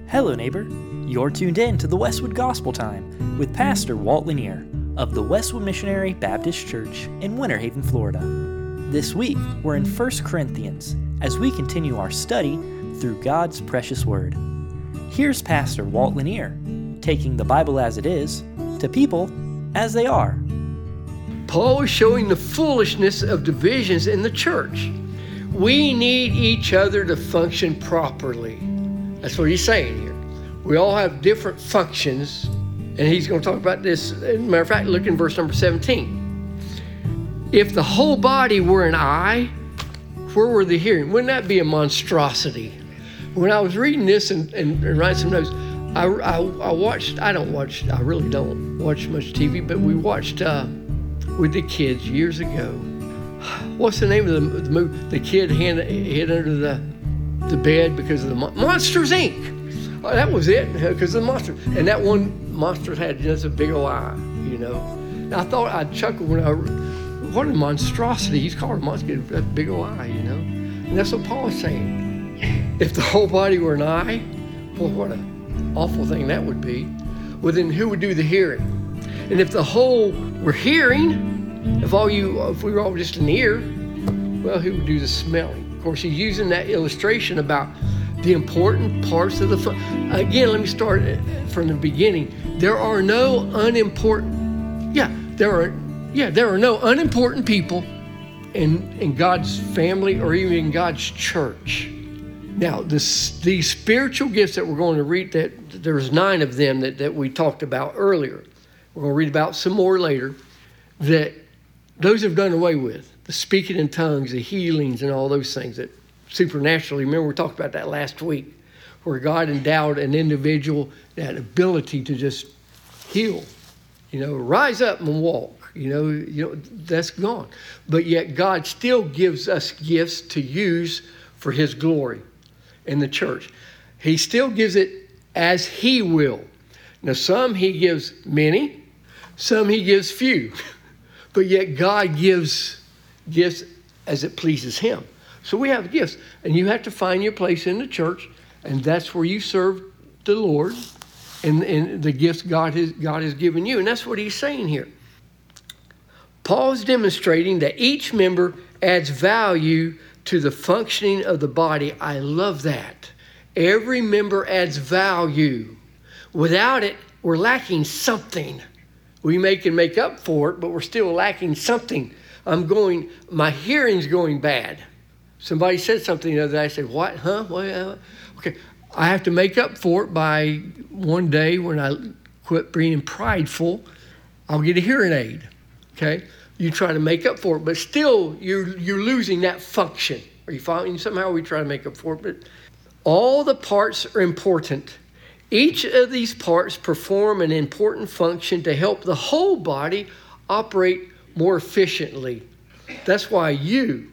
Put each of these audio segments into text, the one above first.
Hello, neighbor. You're tuned in to the Westwood Gospel Time with Pastor Walt Lanier of the Westwood Missionary Baptist Church in Winter Haven, Florida. This week, we're in 1 Corinthians as we continue our study through God's precious Word. Here's Pastor Walt Lanier, taking the Bible as it is to people as they are. Paul is showing the foolishness of divisions in the church. We need each other to function properly. That's what he's saying here. We all have different functions, and he's going to talk about this. As a matter of fact, look in verse number 17. If the whole body were an eye, where were the hearing? Wouldn't that be a monstrosity? When I was reading this and writing some notes, I really don't watch much TV, but we watched with the kids years ago. What's the name of the movie? The kid hid under the bed because of the Monsters, Inc. Oh, that was it, because of the monster. And that one monster had just a big old eye, you know. And I thought I'd chuckle when what a monstrosity. He's called a monster, that big old eye, you know. And that's what Paul is saying. If the whole body were an eye, well, what an awful thing that would be. Well, then who would do the hearing? And if the whole were hearing, if we were all just an ear, well, who would do the smelling? Of course, he's using that illustration about the important parts of the Again, let me start from the beginning. There are no unimportant people in God's family or even in God's church. Now, these spiritual gifts that we're going to read, that there's 9 of them that we talked about earlier. We're going to read about some more later, that those have done away with. The speaking in tongues, the healings, and all those things that supernaturally, remember we talked about that last week, where God endowed an individual that ability to just heal, rise up and walk, that's gone. But yet God still gives us gifts to use for his glory in the church. He still gives it as he will. Now some he gives many, some he gives few, but yet God gives gifts as it pleases him. So we have gifts, and you have to find your place in the church, and that's where you serve the Lord and the gifts God has given you. And that's what he's saying here. Paul is demonstrating that each member adds value to the functioning of the body. I love that. Every member adds value. Without it, we're lacking something. We can make up for it, but we're still lacking something. My hearing's going bad. Somebody said something the other day. I said, what? Huh? Well, okay. I have to make up for it by one day when I quit being prideful. I'll get a hearing aid. Okay? You try to make up for it, but still you're losing that function. Are you following? Somehow we try to make up for it, but all the parts are important. Each of these parts perform an important function to help the whole body operate more efficiently. That's why you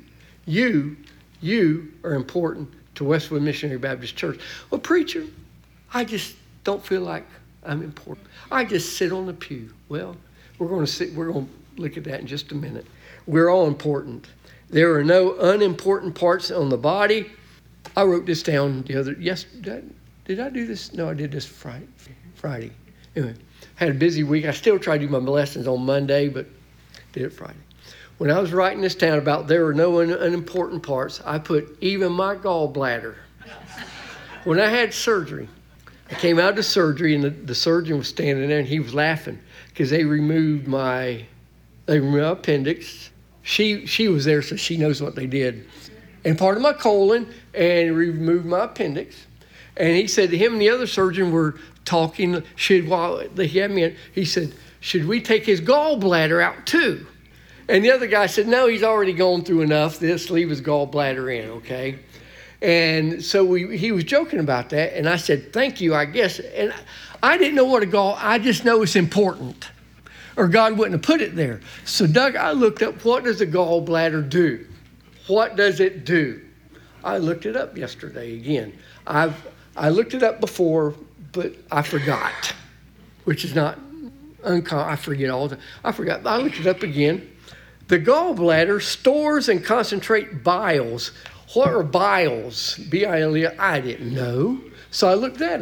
are important to Westwood Missionary Baptist Church. Well, preacher, I just don't feel like I'm important. I just sit on the pew. Well, we're going to look at that in just a minute. We're all important. There are no unimportant parts on the body. I wrote this down did I do this? No, I did this Friday. Anyway, had a busy week. I still try to do my lessons on Monday, but did it Friday. When I was writing this down about there are no unimportant parts, I put even my gallbladder. When I had surgery, I came out of surgery and the surgeon was standing there and he was laughing because they removed my appendix. She was there, so she knows what they did. And part of my colon, and removed my appendix. And he said him and the other surgeon were talking, while he had me in, he said, should we take his gallbladder out too? And the other guy said, no, he's already gone through enough. Let's leave his gallbladder in, okay? And so he was joking about that. And I said, thank you, I guess. And I didn't know I just know it's important. Or God wouldn't have put it there. So Doug, I looked up, what does a gallbladder do? What does it do? I looked it up yesterday again. I looked it up before, but I forgot, which is not uncommon. I forget all the time. I forgot. I looked it up again. The gallbladder stores and concentrates biles. What are biles? B-I-L-E? I didn't know. So I looked that up.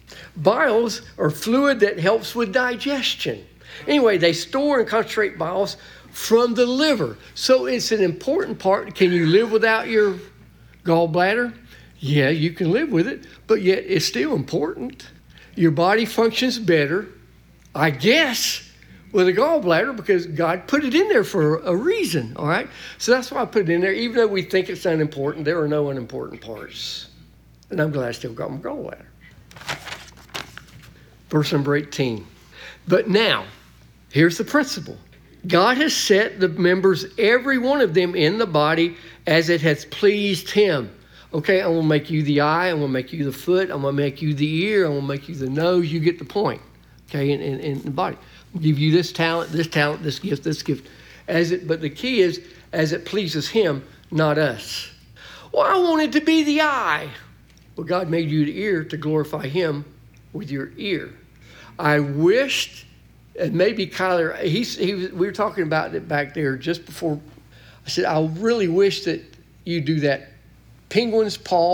Biles are fluid that helps with digestion. Anyway, they store and concentrate biles from the liver. So it's an important part. Can you live without your gallbladder? Yeah, you can live with it, but yet it's still important. Your body functions better, I guess, with a gallbladder because God put it in there for a reason, all right? So that's why I put it in there. Even though we think it's unimportant, there are no unimportant parts. And I'm glad I still got my gallbladder. Verse number 18. But now, here's the principle. God has set the members, every one of them in the body as it has pleased him. Okay, I'm going to make you the eye. I'm going to make you the foot. I'm going to make you the ear. I'm going to make you the nose. You get the point, okay, in the body. I'll give you this talent, this gift, this gift. But the key is, as it pleases him, not us. Well, I wanted to be the eye. Well, God made you the ear to glorify him with your ear. I wished, and maybe Kyler, we were talking about it back there just before. I said, I really wish that you do that. Penguin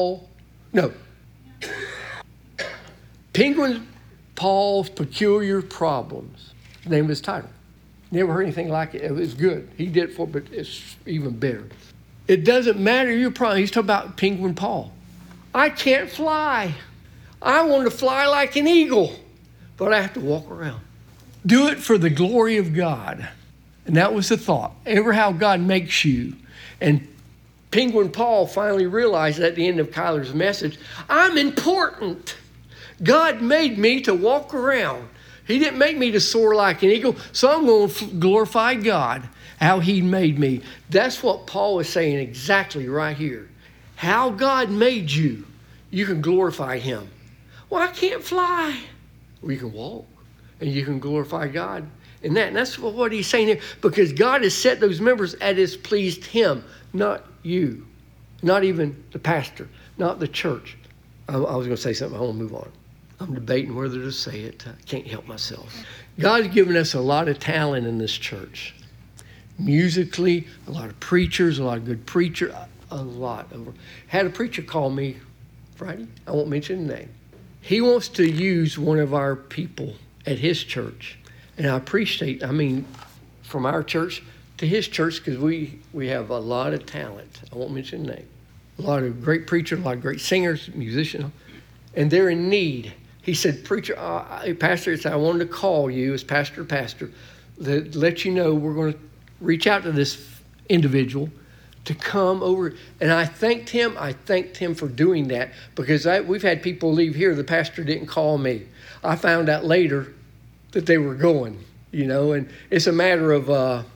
Paul's Peculiar Problems. The name of his title. Never heard anything like it. It was good. He did it for, but it's even better. It doesn't matter your problem. He's talking about Penguin Paul. I can't fly. I want to fly like an eagle, but I have to walk around. Do it for the glory of God. And that was the thought. Ever how God makes you. And Penguin Paul finally realized at the end of Kyler's message, I'm important. God made me to walk around. He didn't make me to soar like an eagle, so I'm going to glorify God, how he made me. That's what Paul is saying exactly right here. How God made you, you can glorify him. Well, I can't fly. Well, you can walk, and you can glorify God in that. And that's what he's saying here, because God has set those members as it's pleased him, not you, not even the pastor, not the church. I was going to say something. I want to move on. I'm debating whether to say it. I can't help myself. God's given us a lot of talent in this church. Musically, a lot of preachers, a lot of good preachers, a lot. Had a preacher call me Friday. I won't mention the name. He wants to use one of our people at his church. And I appreciate, from our church to his church, because we have a lot of talent. I won't mention the name. A lot of great preachers, a lot of great singers, musicians, and they're in need. He said, Pastor, I wanted to call you as pastor, to let you know we're going to reach out to this individual to come over. And I thanked him for doing that, because we've had people leave here. The pastor didn't call me. I found out later that they were going, and it's a matter of,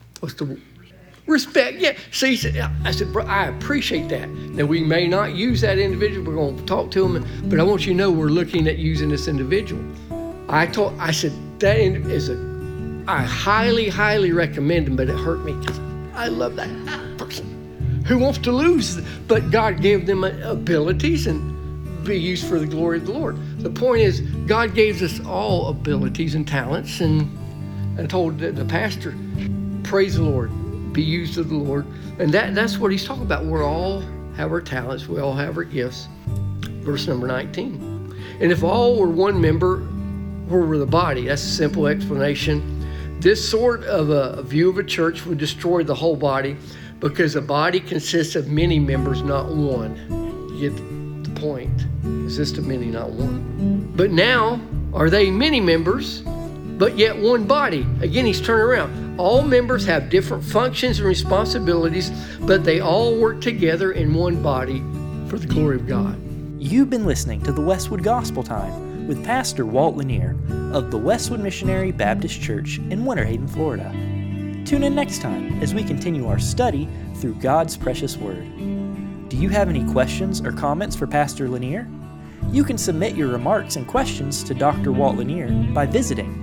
respect. Yeah. See, I said, bro, I appreciate that. Now, we may not use that individual. We're going to talk to him, but I want you to know we're looking at using this individual. I said, that is I highly, highly recommend him, but it hurt me because I love that person who wants to lose. But God gave them abilities and be used for the glory of the Lord. The point is, God gave us all abilities and talents, and I told the pastor, praise the Lord. Be used of the Lord. And that's what he's talking about. We all have our talents. We all have our gifts. Verse number 19. And if all were one member, where were the body? That's a simple explanation. This sort of a view of a church would destroy the whole body, because a body consists of many members, not one. You get the point. Consists of many, not one. But now, are they many members, but yet one body? Again, he's turning around. All members have different functions and responsibilities, but they all work together in one body for the glory of God. You've been listening to the Westwood Gospel Time with Pastor Walt Lanier of the Westwood Missionary Baptist Church in Winter Haven, Florida. Tune in next time as we continue our study through God's precious Word. Do you have any questions or comments for Pastor Lanier? You can submit your remarks and questions to Dr. Walt Lanier by visiting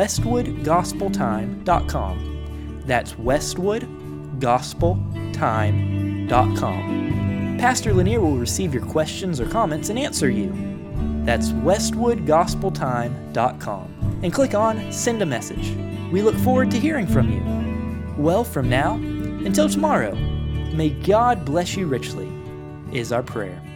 westwoodgospeltime.com. That's westwoodgospeltime.com. Pastor Lanier will receive your questions or comments and answer you. That's westwoodgospeltime.com. And click on Send a Message. We look forward to hearing from you. Well, from now until tomorrow, may God bless you richly, is our prayer.